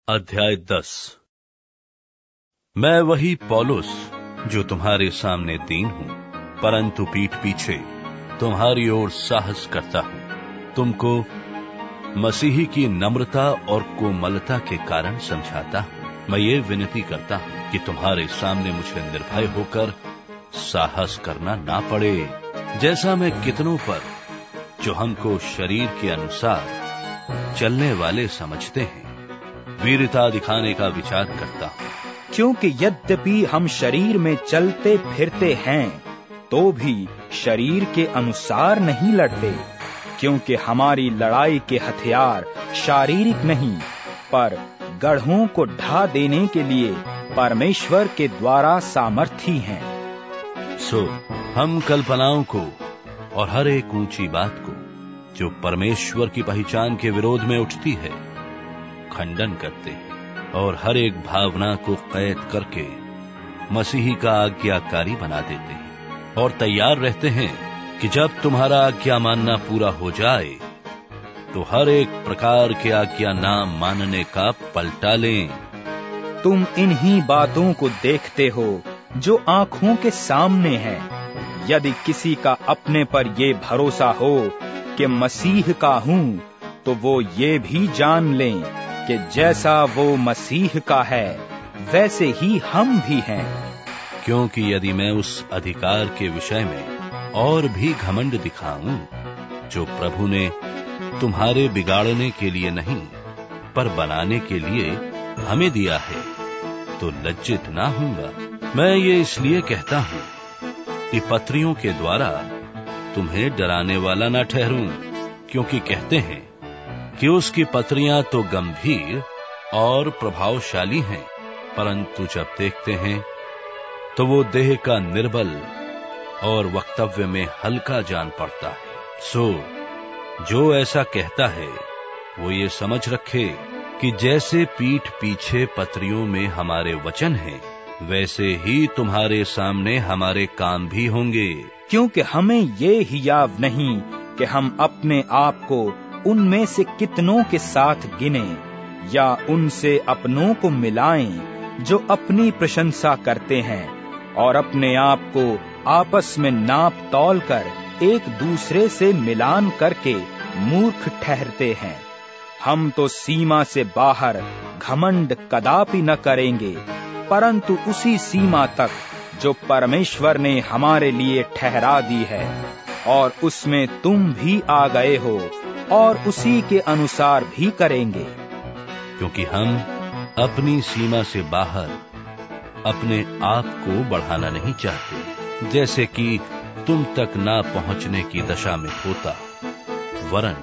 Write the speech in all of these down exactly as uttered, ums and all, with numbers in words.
अध्याय दस। मैं वही पौलुस जो तुम्हारे सामने दीन हूं, परंतु पीठ पीछे तुम्हारी ओर साहस करता हूं। तुमको मसीही की नम्रता और कोमलता के कारण समझाता हूं। मैं ये विनती करता हूं कि तुम्हारे सामने मुझे निर्भय होकर साहस करना ना पड़े, जैसा मैं कितनों पर जो हमको शरीर के अनुसार चलने वाले समझते हैं वीरता दिखाने का विचार करता हूं। क्योंकि यद्यपि हम शरीर में चलते फिरते हैं तो भी शरीर के अनुसार नहीं लड़ते, क्योंकि हमारी लड़ाई के हथियार शारीरिक नहीं पर गढ़ों को ढा देने के लिए परमेश्वर के द्वारा सामर्थी हैं। सो हम कल्पनाओं को और हर एक ऊंची बात को जो परमेश्वर की पहचान के विरोध में उठती है खंडन करते हैं और हर एक भावना को कैद करके मसीही का आज्ञाकारी बना देते हैं और तैयार रहते हैं कि जब तुम्हारा आज्ञा मानना पूरा हो जाए तो हर एक प्रकार के आज्ञा ना मानने का पलटा लें। तुम इन्हीं बातों को देखते हो जो आंखों के सामने है। यदि किसी का अपने पर ये भरोसा हो कि मसीह का हूं, तो वो ये भी जान लें कि जैसा वो मसीह का है वैसे ही हम भी हैं। क्योंकि यदि मैं उस अधिकार के विषय में और भी घमंड दिखाऊं जो प्रभु ने तुम्हारे बिगाड़ने के लिए नहीं पर बनाने के लिए हमें दिया है, तो लज्जित ना होऊंगा। मैं ये इसलिए कहता हूं कि पत्रियों के द्वारा तुम्हें डराने वाला ना ठहरूं, क्योंकि कहते हैं कि उसकी पत्रियां तो गंभीर और प्रभावशाली हैं, परंतु जब देखते हैं तो वो देह का निर्बल और वक्तव्य में हल्का जान पड़ता है। सो जो ऐसा कहता है वो ये समझ रखे कि जैसे पीठ पीछे पत्रियों में हमारे वचन हैं, वैसे ही तुम्हारे सामने हमारे काम भी होंगे। क्योंकि हमें ये हियाव नहीं कि हम अपने आप को उनमें से कितनों के साथ गिने या उनसे अपनों को मिलाएं जो अपनी प्रशंसा करते हैं और अपने आप को आपस में नाप तौल कर एक दूसरे से मिलान करके मूर्ख ठहरते हैं। हम तो सीमा से बाहर घमंड कदापि न करेंगे, परंतु उसी सीमा तक जो परमेश्वर ने हमारे लिए ठहरा दी है, और उसमें तुम भी आ गए हो और उसी के अनुसार भी करेंगे। क्योंकि हम अपनी सीमा से बाहर अपने आप को बढ़ाना नहीं चाहते, जैसे कि तुम तक ना पहुंचने की दशा में होता, वरन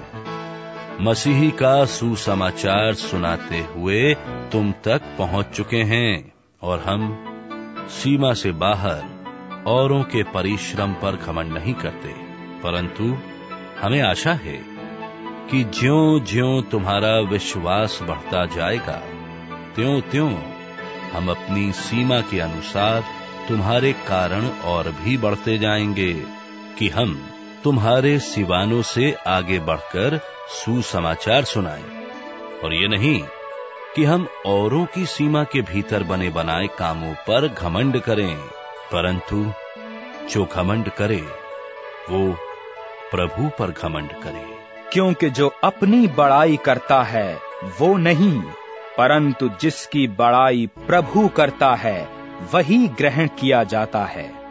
मसीही का सुसमाचार सुनाते हुए तुम तक पहुंच चुके हैं। और हम सीमा से बाहर औरों के परिश्रम पर घमंड नहीं करते, परंतु हमें आशा है कि ज्यों-ज्यों तुम्हारा विश्वास बढ़ता जाएगा, त्यों-त्यों हम अपनी सीमा के अनुसार तुम्हारे कारण और भी बढ़ते जाएंगे, कि हम तुम्हारे सिवानों से आगे बढ़कर सुसमाचार सुनाएं। और ये नहीं कि हम औरों की सीमा के भीतर बने बनाए कामों पर घमंड करें, परंतु जो घमंड करे वो प्रभु पर घमंड करे। क्योंकि जो अपनी बड़ाई करता है वो नहीं, परंतु जिसकी बड़ाई प्रभु करता है वही ग्रहण किया जाता है।